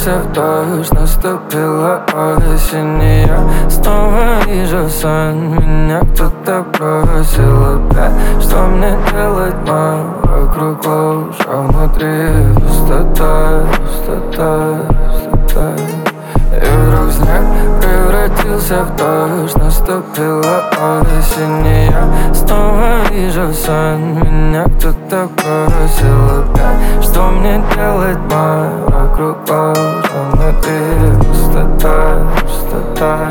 превратился в дождь, наступила осень, и я снова вижу сон. Меня кто-то бросил опять. Что мне делать, мам? Вокруг ложь, а внутри пустота, пустота, пустота. И вдруг снег превратился в дождь, наступила осень, и я снова вижу сон. Меня кто-то бросил опять. Что мне делать, мам? Вокруг ложь, а внутри пустота, пустота.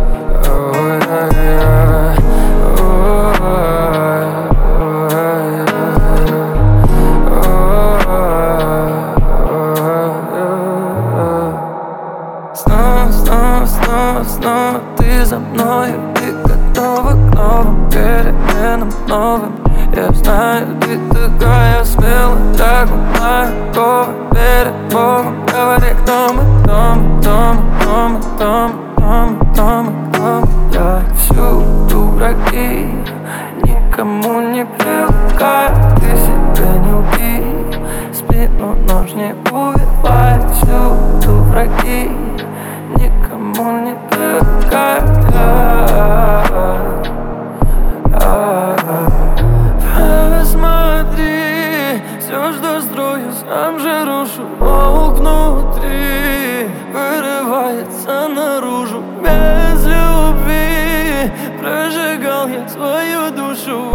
Снова ты за мною, ты готова к новым переменам, новым. Я знаю, ты такая смелая, так умная, готова перед Богом. Говори, кто мы, кто мы, кто мы, кто мы, кто мы, кто мы, кто мы. Я всюду враги, никому не привыкаю. Ты себя не убей, спину нож не убивай. Всюду враги, никому не привыкаю. Посмотри, все, что строю, сам же рушу. Волк внутри вырывается наружу. Без любви прожигал я свою душу.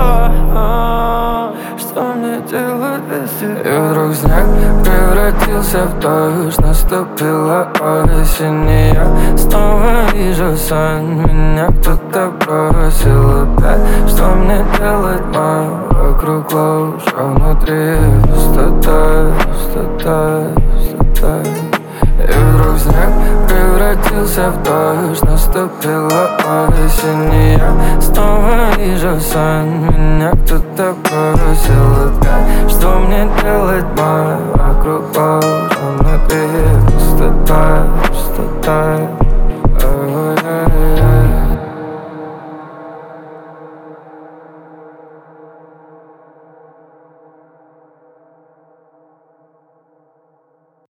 Что мне делать без тебя? И вдруг снег превратился в дождь, наступила осень, и я снова вижу сон. Меня кто-то бросил опять. Что мне делать, мам? Вокруг ложь, а внутри пустота, пустота, пустота. И вдруг снег превратился в дождь, наступила осень, и я снова вижу сон. Меня кто-то бросил опять. Что мне делать, мам? Вокруг ложь, а внутри пустота, пустота.